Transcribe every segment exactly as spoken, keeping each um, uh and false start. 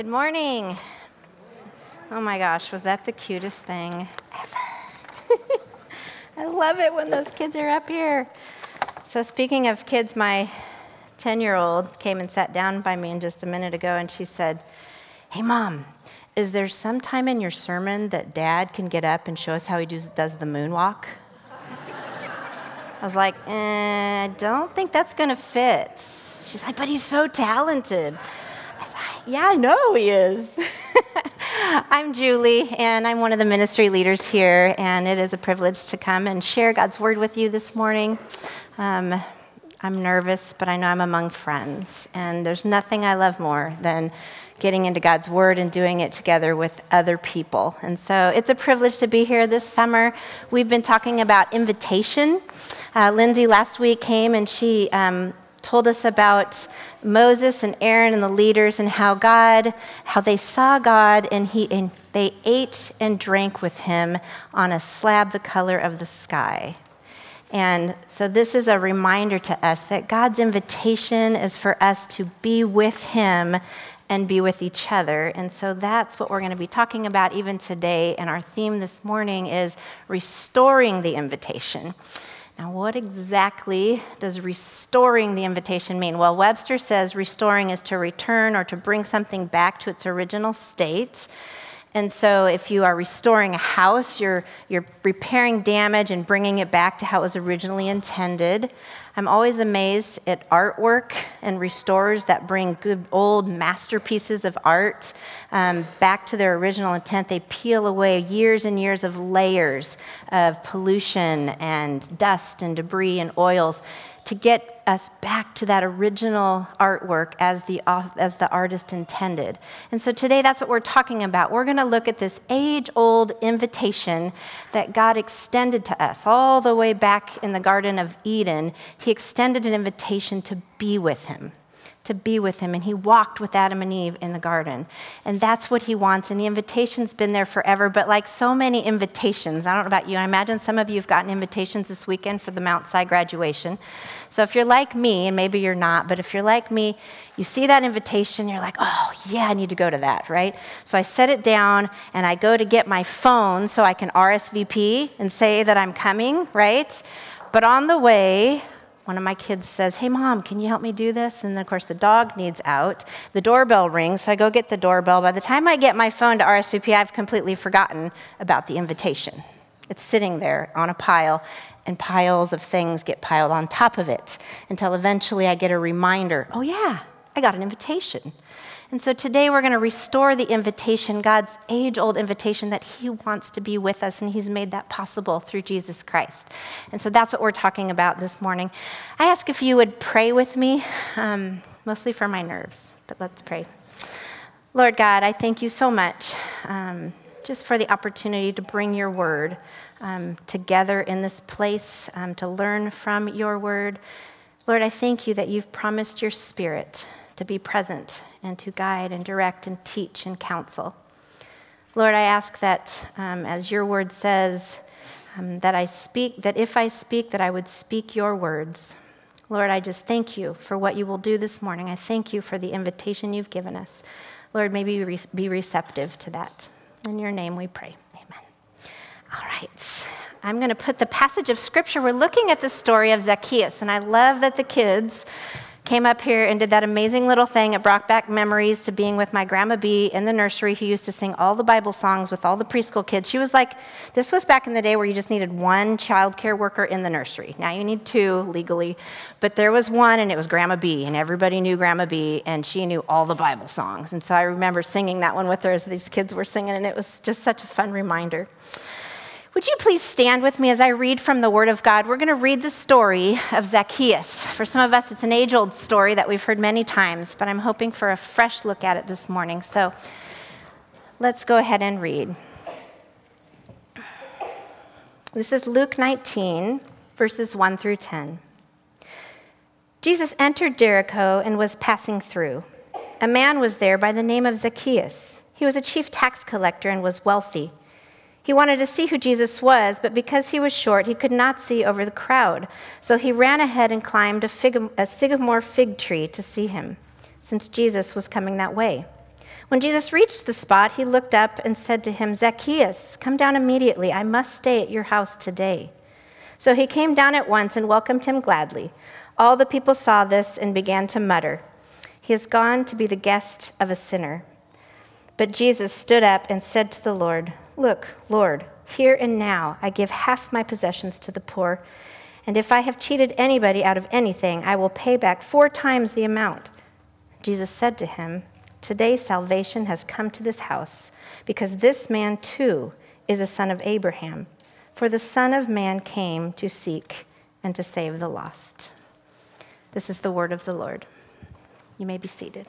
Good morning. Oh my gosh, was that the cutest thing ever? I love it when those kids are up here. So speaking of kids, my ten-year-old came and sat down by me in just a minute ago, and she said, "Hey, Mom, is there some time in your sermon that Dad can get up and show us how he does, does the moonwalk?" I was like, eh, I don't think that's going to fit. She's like, "But he's so talented." I thought, yeah, I know he is. I'm Julie, and I'm one of the ministry leaders here, and it is a privilege to come and share God's word with you this morning. Um, I'm nervous, but I know I'm among friends, and there's nothing I love more than getting into God's word and doing it together with other people. And so it's a privilege to be here this summer. We've been talking about invitation. Uh, Lindsay last week came and she um, told us about Moses and Aaron and the leaders and how God, how they saw God and he and they ate and drank with him on a slab the color of the sky. And so this is a reminder to us that God's invitation is for us to be with him and be with each other. And so that's what we're going to be talking about even today. And our theme this morning is restoring the invitation. Now, what exactly does restoring the invitation mean? Well, Webster says restoring is to return or to bring something back to its original state. And so if you are restoring a house, you're you're repairing damage and bringing it back to how it was originally intended. I'm always amazed at artwork and restorers that bring good old masterpieces of art um, back to their original intent. They peel away years and years of layers of pollution and dust and debris and oils to get us back to that original artwork as the as the artist intended. And so today that's what we're talking about. We're going to look at this age-old invitation that God extended to us all the way back in the Garden of Eden. He extended an invitation to be with him. to be with him, and he walked with Adam and Eve in the garden. And that's what he wants, and the invitation's been there forever, but like so many invitations, I don't know about you, I imagine some of you have gotten invitations this weekend for the Mount Si graduation. So if you're like me, and maybe you're not, but if you're like me, you see that invitation, you're like, oh yeah, I need to go to that, right? So I set it down, and I go to get my phone so I can R S V P and say that I'm coming, right? But on the way, one of my kids says, "Hey, Mom, can you help me do this?" And then, of course, the dog needs out. The doorbell rings, so I go get the doorbell. By the time I get my phone to R S V P, I've completely forgotten about the invitation. It's sitting there on a pile, and piles of things get piled on top of it until eventually I get a reminder, oh, yeah, I got an invitation. And so today we're going to restore the invitation, God's age-old invitation that he wants to be with us, and he's made that possible through Jesus Christ. And so that's what we're talking about this morning. I ask if you would pray with me, um, mostly for my nerves, but let's pray. Lord God, I thank you so much um, just for the opportunity to bring your word um, together in this place, um, to learn from your word. Lord, I thank you that you've promised your Spirit to be present and to guide and direct and teach and counsel. Lord, I ask that, um, as your word says, um, that I speak, that if I speak, that I would speak your words. Lord, I just thank you for what you will do this morning. I thank you for the invitation you've given us. Lord, may we re- be receptive to that. In your name we pray. Amen. All right. I'm going to put the passage of Scripture. We're looking at the story of Zacchaeus, and I love that the kids came up here and did that amazing little thing. It brought back memories to being with my Grandma B in the nursery, who used to sing all the Bible songs with all the preschool kids. She was like, this was back in the day where you just needed one child care worker in the nursery. Now you need two legally, but there was one, and it was Grandma B, and everybody knew Grandma B, and she knew all the Bible songs. And so I remember singing that one with her as these kids were singing, and it was just such a fun reminder. Would you please stand with me as I read from the Word of God? We're going to read the story of Zacchaeus. For some of us, it's an age-old story that we've heard many times, but I'm hoping for a fresh look at it this morning. So let's go ahead and read. This is Luke nineteen, verses one through ten. Jesus entered Jericho and was passing through. A man was there by the name of Zacchaeus. He was a chief tax collector and was wealthy. He wanted to see who Jesus was, but because he was short, he could not see over the crowd. So he ran ahead and climbed a, fig, a sycamore fig tree to see him, since Jesus was coming that way. When Jesus reached the spot, he looked up and said to him, "Zacchaeus, come down immediately. I must stay at your house today." So he came down at once and welcomed him gladly. All the people saw this and began to mutter, "He has gone to be the guest of a sinner." But Jesus stood up and said to the Lord, "Look, Lord, here and now I give half my possessions to the poor, and if I have cheated anybody out of anything, I will pay back four times the amount." Jesus said to him, "Today salvation has come to this house, because this man too is a son of Abraham. For the Son of Man came to seek and to save the lost." This is the word of the Lord. You may be seated.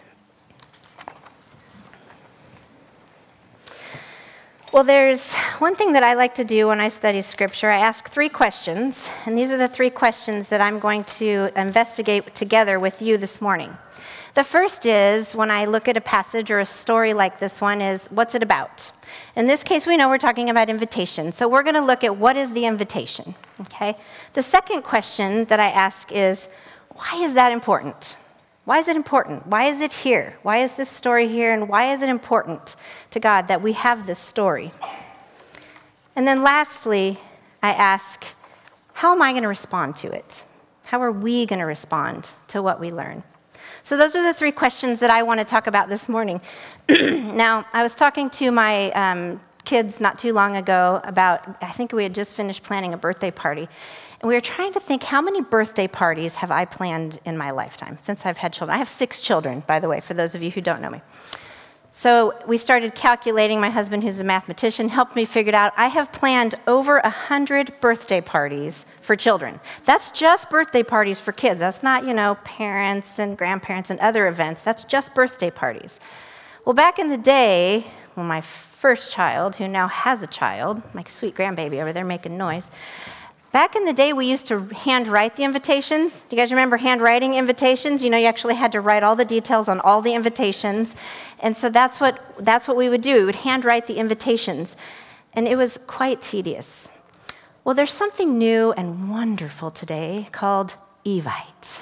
Well, there's one thing that I like to do when I study Scripture. I ask three questions, and these are the three questions that I'm going to investigate together with you this morning. The first is, when I look at a passage or a story like this one, is what's it about? In this case, we know we're talking about invitation, so we're going to look at what is the invitation, okay? The second question that I ask is, why is that important? Why is it important? Why is it here? Why is this story here, and why is it important to God that we have this story? And then lastly, I ask, how am I going to respond to it? How are we going to respond to what we learn? So those are the three questions that I want to talk about this morning. Now, I was talking to my um, kids not too long ago about, I think we had just finished planning a birthday party. And we were trying to think, how many birthday parties have I planned in my lifetime since I've had children? I have six children, by the way, for those of you who don't know me. So we started calculating. My husband, who's a mathematician, helped me figure it out. I have planned over one hundred birthday parties for children. That's just birthday parties for kids. That's not, you know, parents and grandparents and other events. That's just birthday parties. Well, back in the day, when my first child, who now has a child, my sweet grandbaby over there making noise, back in the day, we used to handwrite the invitations. Do you guys remember handwriting invitations? You know, you actually had to write all the details on all the invitations. And so that's what that's what we would do. We would handwrite the invitations. And it was quite tedious. Well, there's something new and wonderful today called Evite.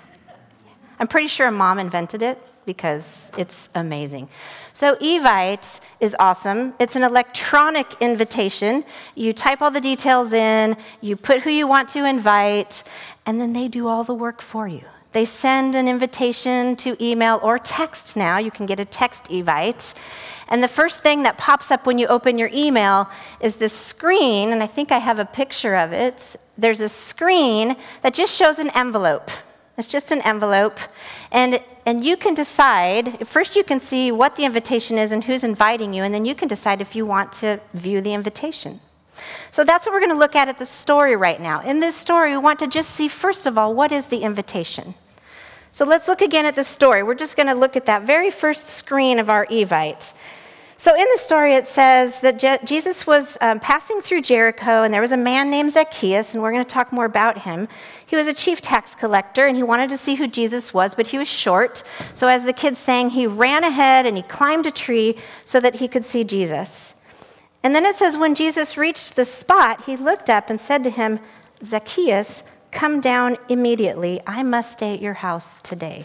I'm pretty sure a mom invented it because it's amazing. So Evite is awesome. It's an electronic invitation. You type all the details in, you put who you want to invite, and then they do all the work for you. They send an invitation to email or text now. You can get a text Evite. And the first thing that pops up when you open your email is this screen, and I think I have a picture of it. There's a screen that just shows an envelope. It's just an envelope, and and you can decide, first you can see what the invitation is and who's inviting you, and then you can decide if you want to view the invitation. So that's what we're going to look at at the story right now. In this story, we want to just see, first of all, what is the invitation? So let's look again at the story. We're just going to look at that very first screen of our Evite. So in the story, it says that Je- Jesus was um, passing through Jericho, and there was a man named Zacchaeus, and we're going to talk more about him. He was a chief tax collector, and he wanted to see who Jesus was, but he was short. So as the kids sang, he ran ahead, and he climbed a tree so that he could see Jesus. And then it says, when Jesus reached the spot, he looked up and said to him, "Zacchaeus, come down immediately. I must stay at your house today."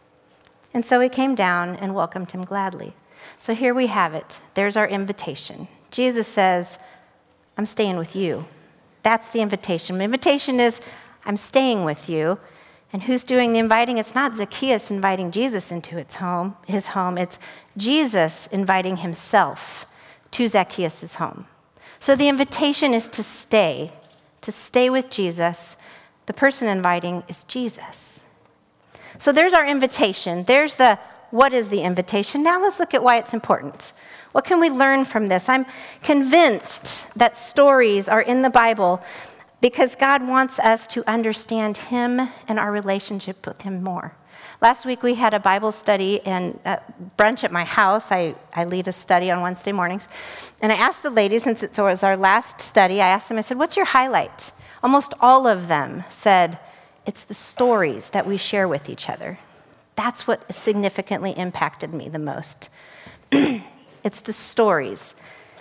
And so he came down and welcomed him gladly. So here we have it. There's our invitation. Jesus says, I'm staying with you. That's the invitation. The invitation is, I'm staying with you. And who's doing the inviting? It's not Zacchaeus inviting Jesus into its home, his home. It's Jesus inviting himself to Zacchaeus' home. So the invitation is to stay, to stay with Jesus. The person inviting is Jesus. So there's our invitation. There's the what is the invitation? Now let's look at why it's important. What can we learn from this? I'm convinced that stories are in the Bible because God wants us to understand him and our relationship with him more. Last week we had a Bible study and uh, brunch at my house. I, I lead a study on Wednesday mornings. And I asked the ladies, since it was our last study, I asked them, I said, what's your highlight? Almost all of them said, it's the stories that we share with each other. That's what significantly impacted me the most. It's the stories.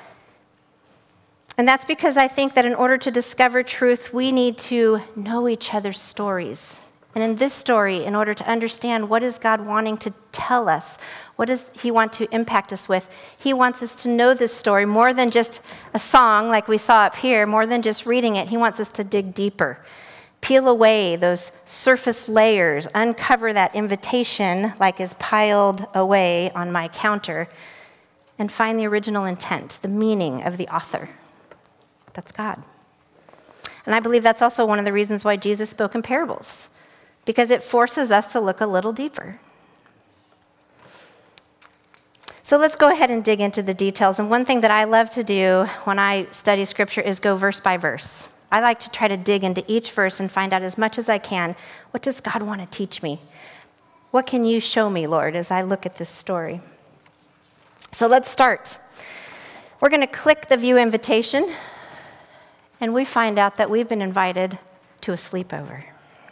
And that's because I think that in order to discover truth, we need to know each other's stories. And in this story, in order to understand what is God wanting to tell us, what does he want to impact us with, he wants us to know this story more than just a song like we saw up here, more than just reading it. He wants us to dig deeper, peel away those surface layers, uncover that invitation like is piled away on my counter, and find the original intent, the meaning of the author. That's God. And I believe that's also one of the reasons why Jesus spoke in parables, because it forces us to look a little deeper. So let's go ahead and dig into the details. And one thing that I love to do when I study Scripture is go verse by verse. I like to try to dig into each verse and find out as much as I can, what does God want to teach me? What can you show me, Lord, as I look at this story? So let's start. We're going to click the view invitation, and we find out that we've been invited to a sleepover.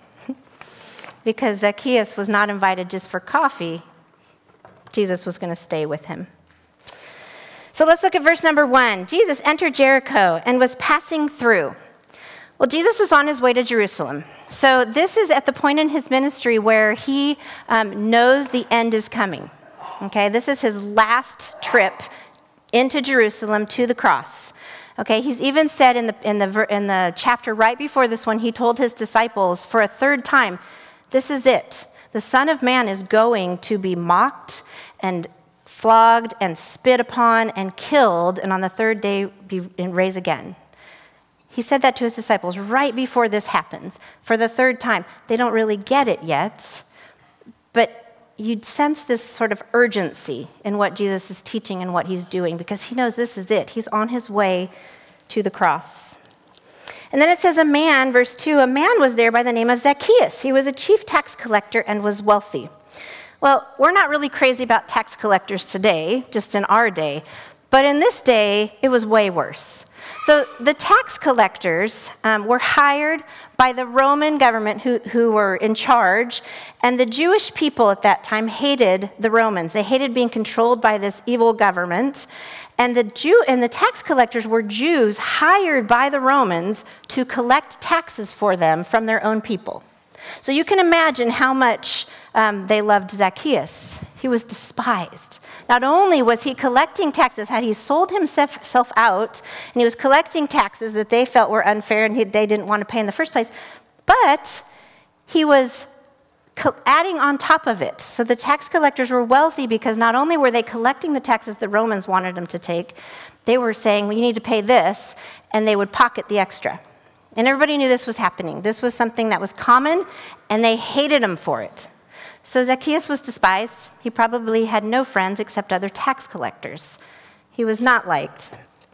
Because Zacchaeus was not invited just for coffee. Jesus was going to stay with him. So let's look at verse number one. Jesus entered Jericho and was passing through. Well, Jesus was on his way to Jerusalem. So this is at the point in his ministry where he um, knows the end is coming. Okay, this is his last trip into Jerusalem to the cross. Okay, he's even said in the in the in the chapter right before this one, he told his disciples for a third time, this is it. The Son of Man is going to be mocked and flogged and spit upon and killed, and on the third day be raised again. He said that to his disciples right before this happens, for the third time. They don't really get it yet, but you'd sense this sort of urgency in what Jesus is teaching and what he's doing, because he knows this is it. He's on his way to the cross. And then it says a man, verse two, a man was there by the name of Zacchaeus. He was a chief tax collector and was wealthy. Well, we're not really crazy about tax collectors today, just in our day. But in this day, it was way worse. So the tax collectors um, were hired by the Roman government who, who were in charge, and the Jewish people at that time hated the Romans. They hated being controlled by this evil government, and the Jew and the tax collectors were Jews hired by the Romans to collect taxes for them from their own people. So you can imagine how much um, they loved Zacchaeus. He was despised. Not only was he collecting taxes, had he sold himself out, and he was collecting taxes that they felt were unfair and he, they didn't want to pay in the first place, but he was co- adding on top of it. So the tax collectors were wealthy because not only were they collecting the taxes the Romans wanted them to take, they were saying, well, you need to pay this, and they would pocket the extra. And everybody knew this was happening. This was something that was common, and they hated him for it. So Zacchaeus was despised. He probably had no friends except other tax collectors. He was not liked.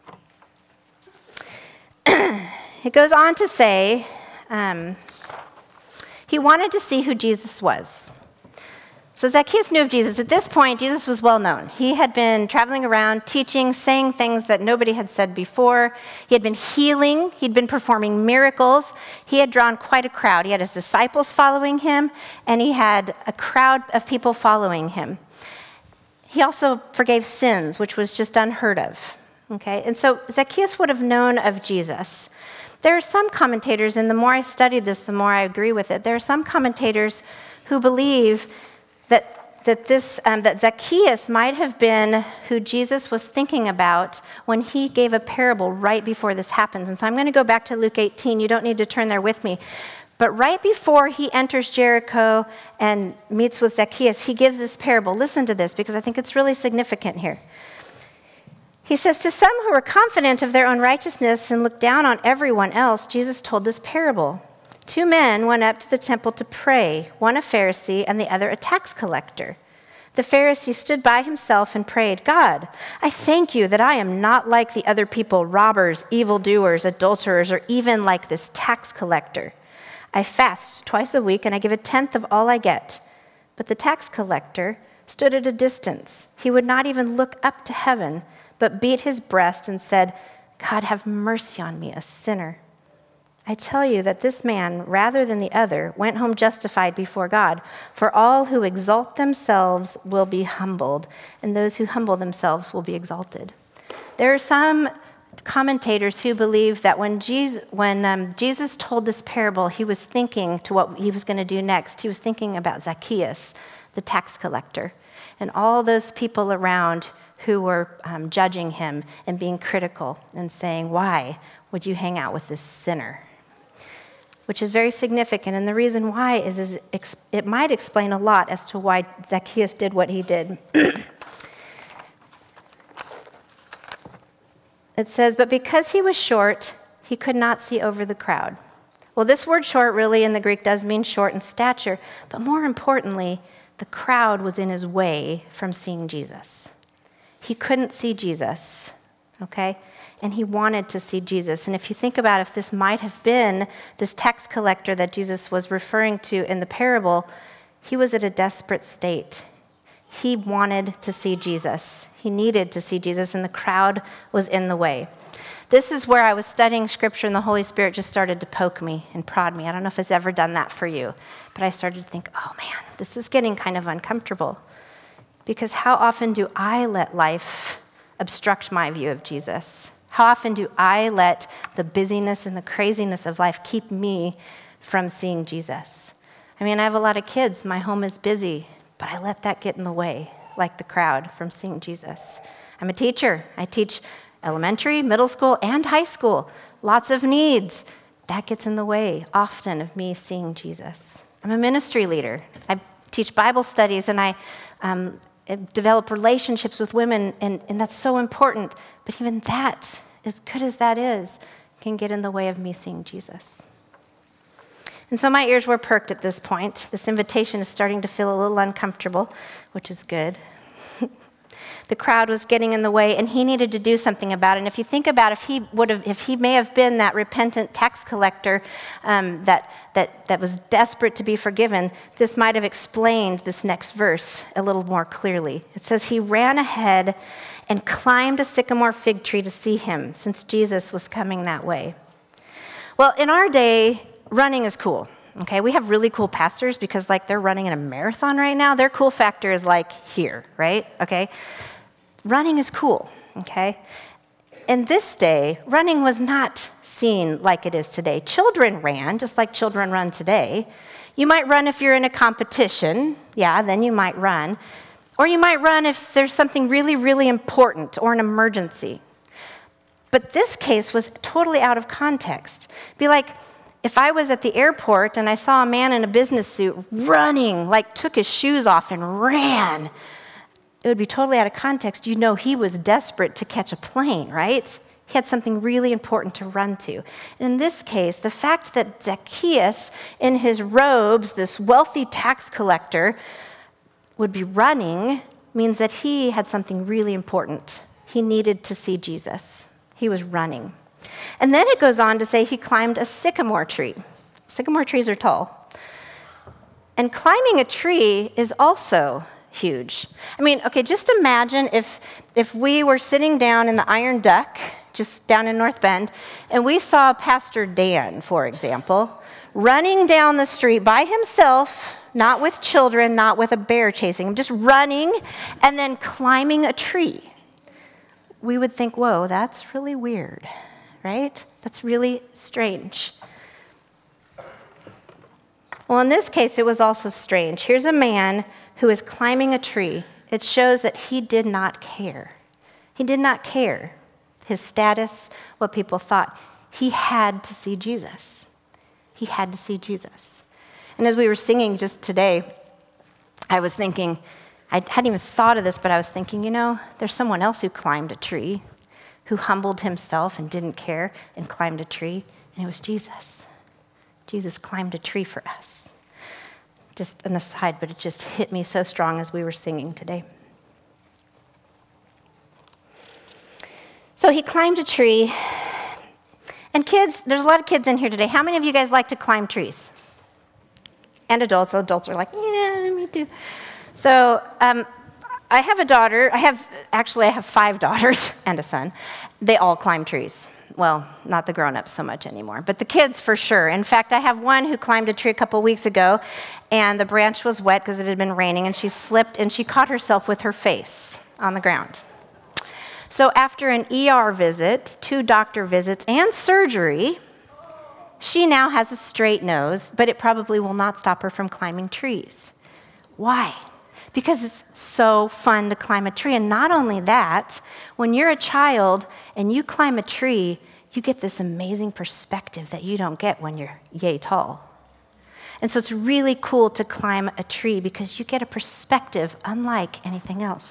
It goes on to say um, he wanted to see who Jesus was. So Zacchaeus knew of Jesus. At this point, Jesus was well known. He had been traveling around, teaching, saying things that nobody had said before. He had been healing. He'd been performing miracles. He had drawn quite a crowd. He had his disciples following him, and he had a crowd of people following him. He also forgave sins, which was just unheard of. Okay, and so Zacchaeus would have known of Jesus. There are some commentators, and the more I studied this, the more I agree with it. There are some commentators who believe that that this um, that Zacchaeus might have been who Jesus was thinking about when he gave a parable right before this happens. And so I'm going to go back to Luke eighteen. You don't need to turn there with me. But right before he enters Jericho and meets with Zacchaeus, he gives this parable. Listen to this, because I think it's really significant here. He says, to some who were confident of their own righteousness and looked down on everyone else, Jesus told this parable. Two men went up to the temple to pray, one a Pharisee and the other a tax collector. The Pharisee stood by himself and prayed, God, I thank you that I am not like the other people, robbers, evildoers, adulterers, or even like this tax collector. I fast twice a week and I give a tenth of all I get. But the tax collector stood at a distance. He would not even look up to heaven, but beat his breast and said, God, have mercy on me, a sinner. I tell you that this man, rather than the other, went home justified before God. For all who exalt themselves will be humbled, and those who humble themselves will be exalted. There are some commentators who believe that when Jesus, when um, Jesus told this parable, he was thinking to what he was going to do next. He was thinking about Zacchaeus, the tax collector, and all those people around who were um, judging him and being critical and saying, why would you hang out with this sinner? Which is very significant. And the reason why is, is it might explain a lot as to why Zacchaeus did what he did. It says, but because he was short, he could not see over the crowd. Well, this word short really in the Greek does mean short in stature, but more importantly, the crowd was in his way from seeing Jesus. He couldn't see Jesus, okay? And he wanted to see Jesus. And if you think about if this might have been this tax collector that Jesus was referring to in the parable, he was at a desperate state. He wanted to see Jesus. He needed to see Jesus, and the crowd was in the way. This is where I was studying Scripture, and the Holy Spirit just started to poke me and prod me. I don't know if it's ever done that for you, but I started to think, oh man, this is getting kind of uncomfortable. Because how often do I let life obstruct my view of Jesus? How often do I let the busyness and the craziness of life keep me from seeing Jesus? I mean, I have a lot of kids. My home is busy, but I let that get in the way, like the crowd, from seeing Jesus. I'm a teacher. I teach elementary, middle school, and high school. Lots of needs. That gets in the way often of me seeing Jesus. I'm a ministry leader. I teach Bible studies, and I um, develop relationships with women, and, and that's so important. But even that, as good as that is, can get in the way of me seeing Jesus. And so my ears were perked at this point. This invitation is starting to feel a little uncomfortable, which is good. The crowd was getting in the way, and he needed to do something about it. And if you think about if he would have, if he may have been that repentant tax collector um, that that that was desperate to be forgiven, this might have explained this next verse a little more clearly. It says, he ran ahead and climbed a sycamore fig tree to see him, since Jesus was coming that way. Well, in our day, running is cool. Okay, we have really cool pastors because like they're running in a marathon right now. Their cool factor is like here, right? Okay. Running is cool, okay? In this day, running was not seen like it is today. Children ran, just like children run today. You might run if you're in a competition. Yeah, then you might run. Or you might run if there's something really, really important or an emergency. But this case was totally out of context. Be like, if I was at the airport and I saw a man in a business suit running, like took his shoes off and ran, it would be totally out of context. You know he was desperate to catch a plane, right? He had something really important to run to. And in this case, the fact that Zacchaeus, in his robes, this wealthy tax collector, would be running means that he had something really important. He needed to see Jesus. He was running. And then it goes on to say he climbed a sycamore tree. Sycamore trees are tall. And climbing a tree is also huge. I mean, okay, just imagine if if we were sitting down in the Iron Duck, just down in North Bend, and we saw Pastor Dan, for example, running down the street by himself, not with children, not with a bear chasing him, just running and then climbing a tree. We would think, whoa, that's really weird, right? That's really strange. Well, in this case, it was also strange. Here's a man who is climbing a tree. It shows that he did not care. He did not care his status, what people thought. He had to see Jesus. He had to see Jesus. And as we were singing just today, I was thinking, I hadn't even thought of this, but I was thinking, you know, there's someone else who climbed a tree, who humbled himself and didn't care and climbed a tree, and it was Jesus. Jesus climbed a tree for us. Just an aside, but it just hit me so strong as we were singing today. So he climbed a tree. And kids, there's a lot of kids in here today. How many of you guys like to climb trees? And adults. Adults are like, yeah, me too. So um, I have a daughter. I have, actually, I have five daughters and a son. They all climb trees. Well, not the grown-ups so much anymore, but the kids for sure. In fact, I have one who climbed a tree a couple weeks ago, and the branch was wet because it had been raining, and she slipped, and she caught herself with her face on the ground. So after an E R visit, two doctor visits, and surgery, she now has a straight nose, but it probably will not stop her from climbing trees. Why? Because it's so fun to climb a tree. And not only that, when you're a child and you climb a tree, you get this amazing perspective that you don't get when you're yay tall. And so it's really cool to climb a tree because you get a perspective unlike anything else.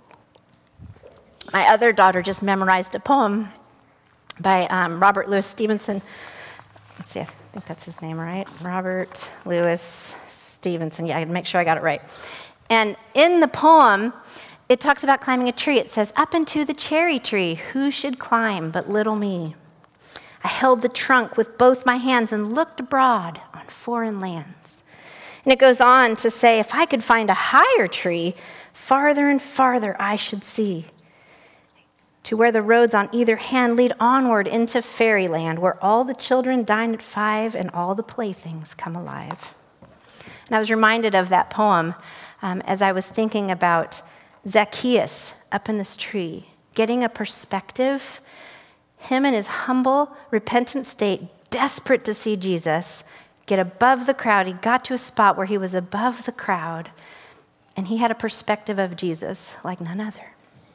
My other daughter just memorized a poem by um, Robert Louis Stevenson. Let's see, I think that's his name, right? Robert Louis Stevenson. Yeah, I gotta make sure I got it right. And in the poem, it talks about climbing a tree. It says, "Up into the cherry tree, who should climb but little me? I held the trunk with both my hands and looked abroad on foreign lands." And it goes on to say, "If I could find a higher tree, farther and farther I should see, to where the roads on either hand lead onward into fairyland, where all the children dine at five and all the playthings come alive." And I was reminded of that poem um, as I was thinking about Zacchaeus up in this tree, getting a perspective, him in his humble, repentant state, desperate to see Jesus, get above the crowd. He got to a spot where he was above the crowd, and he had a perspective of Jesus like none other.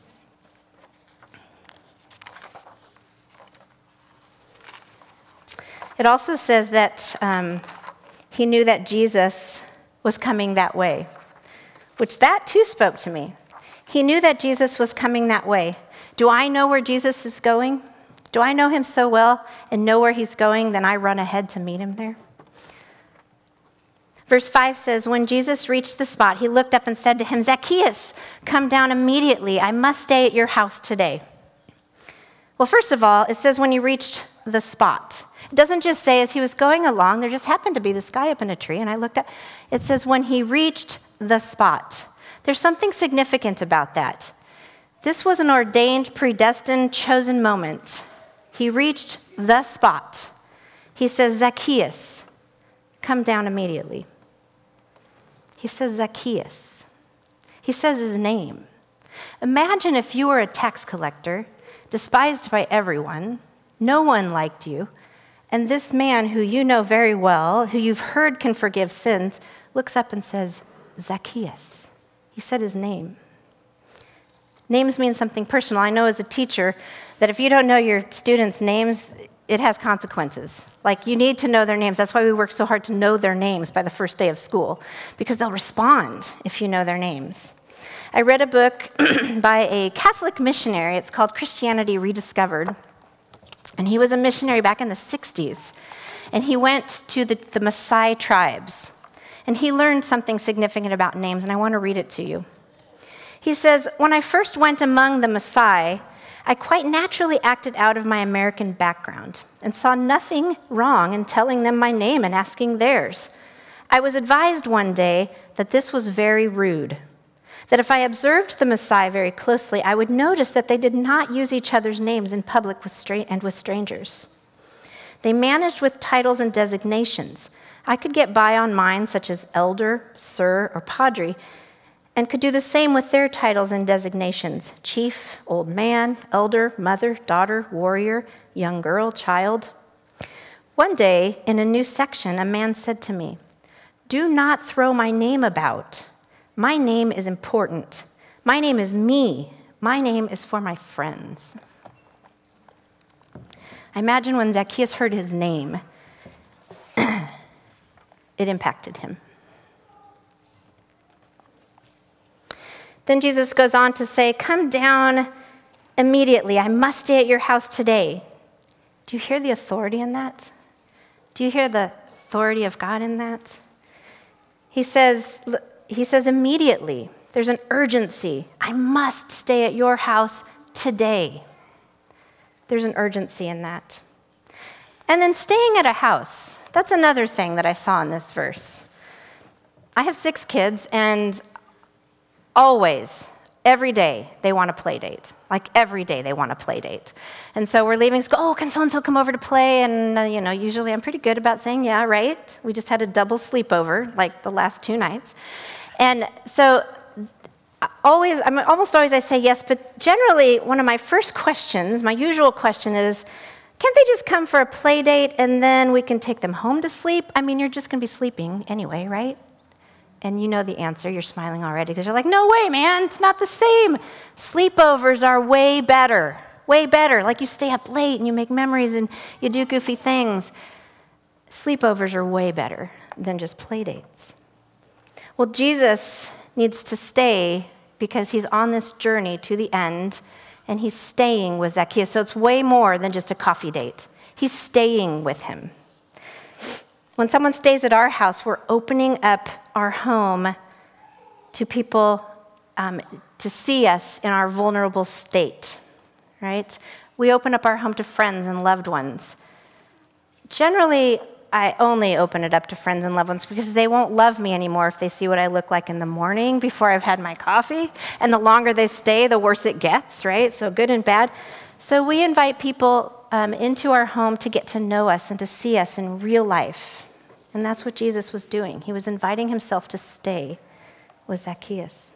It also says that um, he knew that Jesus was coming that way, which that too spoke to me. He knew that Jesus was coming that way. Do I know where Jesus is going? Do I know him so well and know where he's going, then I run ahead to meet him there? Verse five says, "When Jesus reached the spot, he looked up and said to him, 'Zacchaeus, come down immediately. I must stay at your house today.'" Well, first of all, it says when he reached the spot. It doesn't just say as he was going along, there just happened to be this guy up in a tree, and I looked up. It says when he reached the spot. There's something significant about that. This was an ordained, predestined, chosen moment. He reached the spot. He says, "Zacchaeus, come down immediately." He says, Zacchaeus. He says his name. Imagine if you were a tax collector, despised by everyone, no one liked you, and this man who you know very well, who you've heard can forgive sins, looks up and says, "Zacchaeus." He said his name. Names mean something personal. I know as a teacher that if you don't know your students' names, it has consequences. Like, you need to know their names. That's why we work so hard to know their names by the first day of school, because they'll respond if you know their names. I read a book by a Catholic missionary. It's called Christianity Rediscovered. And he was a missionary back in the sixties. And he went to the, the Maasai tribes. And he learned something significant about names, and I want to read it to you. He says, "When I first went among the Maasai, I quite naturally acted out of my American background and saw nothing wrong in telling them my name and asking theirs. I was advised one day that this was very rude, that if I observed the Maasai very closely, I would notice that they did not use each other's names in public with stra- and with strangers. They managed with titles and designations. I could get by on mine, such as elder, sir, or padre, and could do the same with their titles and designations: chief, old man, elder, mother, daughter, warrior, young girl, child. One day, in a new section, a man said to me, 'Do not throw my name about. My name is important. My name is me. My name is for my friends.'" I imagine when Zacchaeus heard his name, it impacted him. Then Jesus goes on to say, "Come down immediately. I must stay at your house today." Do you hear the authority in that? Do you hear the authority of God in that? He says, he says immediately. There's an urgency. I must stay at your house today. There's an urgency in that. And then staying at a house, that's another thing that I saw in this verse. I have six kids, and always, every day, they want a play date. Like every day they want a play date. And so we're leaving school, "Oh, can so-and-so come over to play?" And, uh, you know, usually I'm pretty good about saying, "Yeah, right." We just had a double sleepover, like the last two nights. And so always, I mean, almost always I say yes, but generally one of my first questions, my usual question is, can't they just come for a play date and then we can take them home to sleep? I mean, you're just going to be sleeping anyway, right? And you know the answer. You're smiling already because you're like, no way, man. It's not the same. Sleepovers are way better, way better. Like you stay up late and you make memories and you do goofy things. Sleepovers are way better than just play dates. Well, Jesus needs to stay because he's on this journey to the end, and he's staying with Zacchaeus. So it's way more than just a coffee date. He's staying with him. When someone stays at our house, we're opening up our home to people um, to see us in our vulnerable state, right? We open up our home to friends and loved ones. Generally, I only open it up to friends and loved ones because they won't love me anymore if they see what I look like in the morning before I've had my coffee. And the longer they stay, the worse it gets, right? So good and bad. So we invite people um, into our home to get to know us and to see us in real life. And that's what Jesus was doing. He was inviting himself to stay with Zacchaeus.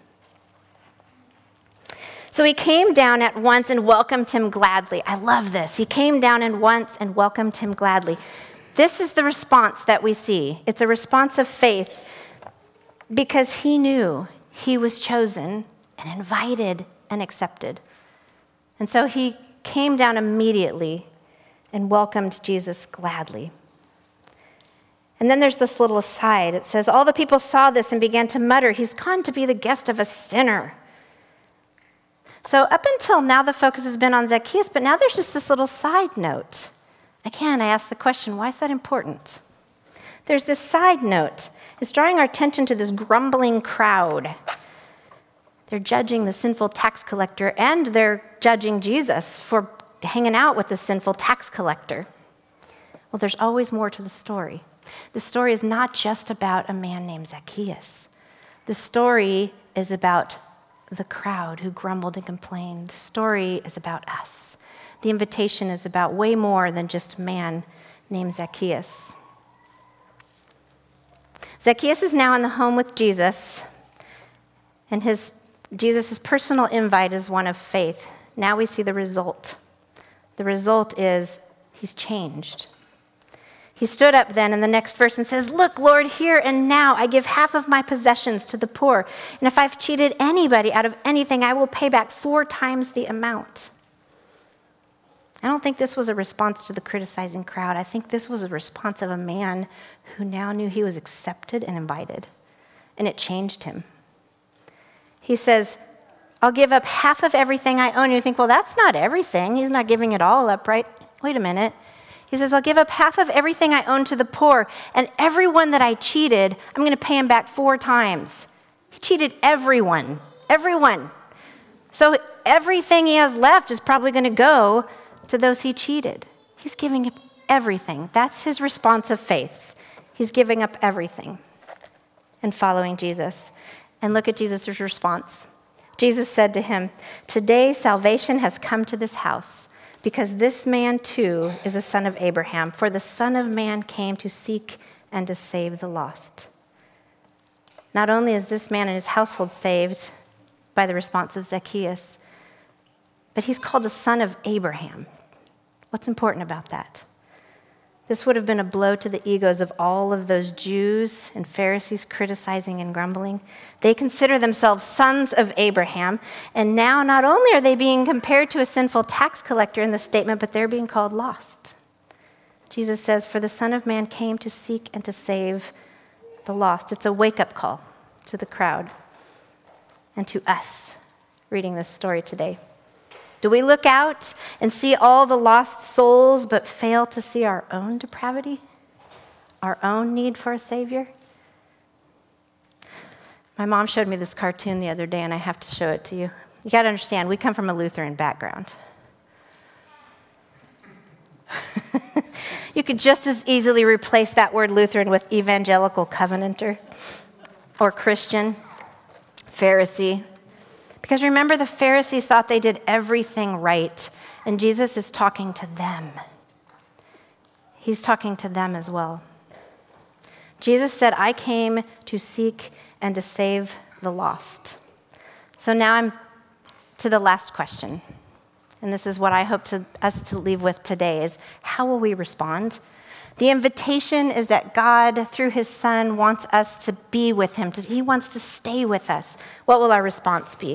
So he came down at once and welcomed him gladly. I love this. He came down at once and welcomed him gladly. This is the response that we see. It's a response of faith because he knew he was chosen and invited and accepted. And so he came down immediately and welcomed Jesus gladly. And then there's this little aside. It says, all the people saw this and began to mutter, he's gone to be the guest of a sinner. So up until now, the focus has been on Zacchaeus, but now there's just this little side note. Again, I ask the question, why is that important? There's this side note. It's drawing our attention to this grumbling crowd. They're judging the sinful tax collector, and they're judging Jesus for hanging out with the sinful tax collector. Well, there's always more to the story. The story is not just about a man named Zacchaeus. The story is about the crowd who grumbled and complained. The story is about us. The invitation is about way more than just a man named Zacchaeus. Zacchaeus is now in the home with Jesus, and his Jesus' personal invite is one of faith. Now we see the result. The result is he's changed. He stood up then in the next verse and says, look, Lord, here and now I give half of my possessions to the poor, and if I've cheated anybody out of anything, I will pay back four times the amount. I don't think this was a response to the criticizing crowd. I think this was a response of a man who now knew he was accepted and invited, and it changed him. He says, I'll give up half of everything I own. You think, well, that's not everything. He's not giving it all up, right? Wait a minute. He says, I'll give up half of everything I own to the poor, and everyone that I cheated, I'm going to pay him back four times. He cheated everyone, everyone. So everything he has left is probably going to go to those he cheated. He's giving up everything. That's his response of faith. He's giving up everything and following Jesus. And look at Jesus' response. Jesus said to him, today salvation has come to this house, because this man too is a son of Abraham, for the Son of Man came to seek and to save the lost. Not only is this man and his household saved by the response of Zacchaeus, but he's called the son of Abraham. What's important about that? This would have been a blow to the egos of all of those Jews and Pharisees criticizing and grumbling. They consider themselves sons of Abraham, and now not only are they being compared to a sinful tax collector in the statement, but they're being called lost. Jesus says, for the Son of Man came to seek and to save the lost. It's a wake-up call to the crowd and to us reading this story today. Do we look out and see all the lost souls but fail to see our own depravity, our own need for a Savior? My mom showed me this cartoon the other day, and I have to show it to you. You got to understand, we come from a Lutheran background. You could just as easily replace that word Lutheran with evangelical covenanter or Christian, Pharisee. Because remember, the Pharisees thought they did everything right, and Jesus is talking to them. He's talking to them as well. Jesus said, I came to seek and to save the lost. So now I'm to the last question. And this is what I hope to, us to leave with today is how will we respond? The invitation is that God, through his Son, wants us to be with him. He wants to stay with us. What will our response be?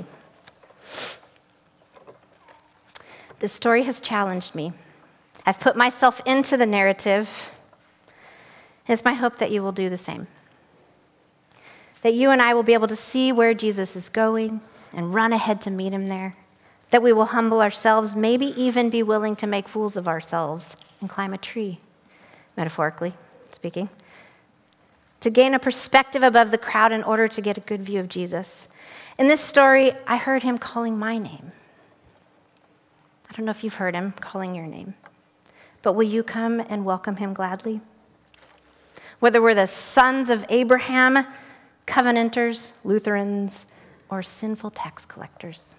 This story has challenged me. I've put myself into the narrative. And it's my hope that you will do the same. That you and I will be able to see where Jesus is going and run ahead to meet him there. That we will humble ourselves, maybe even be willing to make fools of ourselves and climb a tree, metaphorically speaking, to gain a perspective above the crowd in order to get a good view of Jesus. In this story, I heard him calling my name. I don't know if you've heard him calling your name, but will you come and welcome him gladly? Whether we're the sons of Abraham, Covenanters, Lutherans, or sinful tax collectors.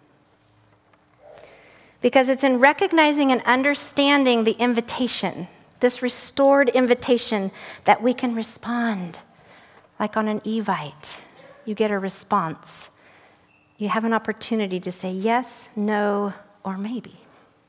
Because it's in recognizing and understanding the invitation, this restored invitation, that we can respond. Like on an Evite, you get a response. You have an opportunity to say yes, no, or maybe.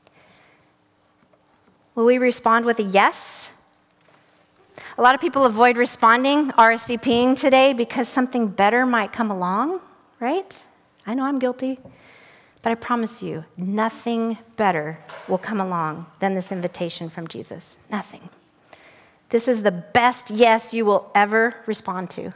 Will we respond with a yes? A lot of people avoid responding, RSVPing today because something better might come along, right? I know I'm guilty. But I promise you, nothing better will come along than this invitation from Jesus. Nothing. This is the best yes you will ever respond to.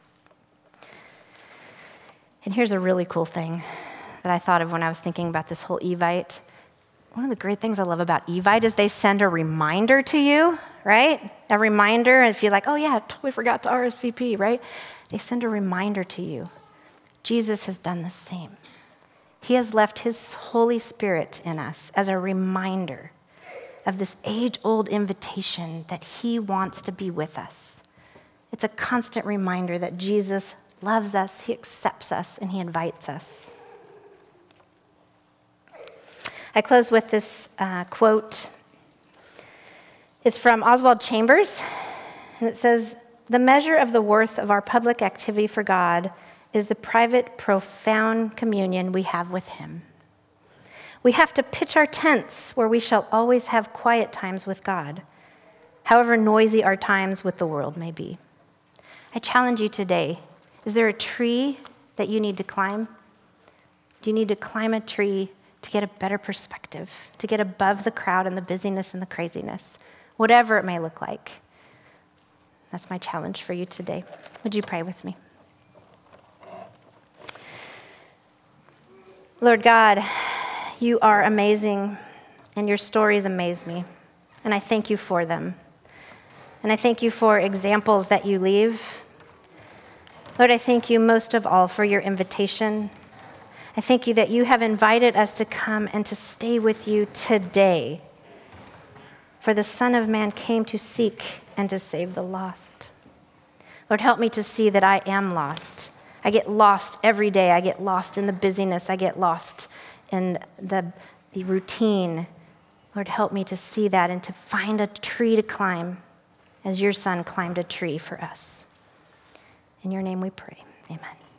And here's a really cool thing that I thought of when I was thinking about this whole Evite. One of the great things I love about Evite is they send a reminder to you, right? A reminder, if you're like, oh yeah, I totally forgot to R S V P, right? They send a reminder to you. Jesus has done the same. He has left his Holy Spirit in us as a reminder of this age-old invitation that he wants to be with us. It's a constant reminder that Jesus loves us, he accepts us, and he invites us. I close with this uh, quote. It's from Oswald Chambers, and it says, "The measure of the worth of our public activity for God is the private, profound communion we have with him. We have to pitch our tents where we shall always have quiet times with God, however noisy our times with the world may be." I challenge you today, is there a tree that you need to climb? Do you need to climb a tree to get a better perspective, to get above the crowd and the busyness and the craziness, whatever it may look like? That's my challenge for you today. Would you pray with me? Lord God, you are amazing, and your stories amaze me, and I thank you for them. And I thank you for examples that you leave. Lord, I thank you most of all for your invitation. I thank you that you have invited us to come and to stay with you today. For the Son of Man came to seek and to save the lost. Lord, help me to see that I am lost. I get lost every day. I get lost in the busyness. I get lost in the, the routine. Lord, help me to see that and to find a tree to climb as your Son climbed a tree for us. In your name we pray. Amen.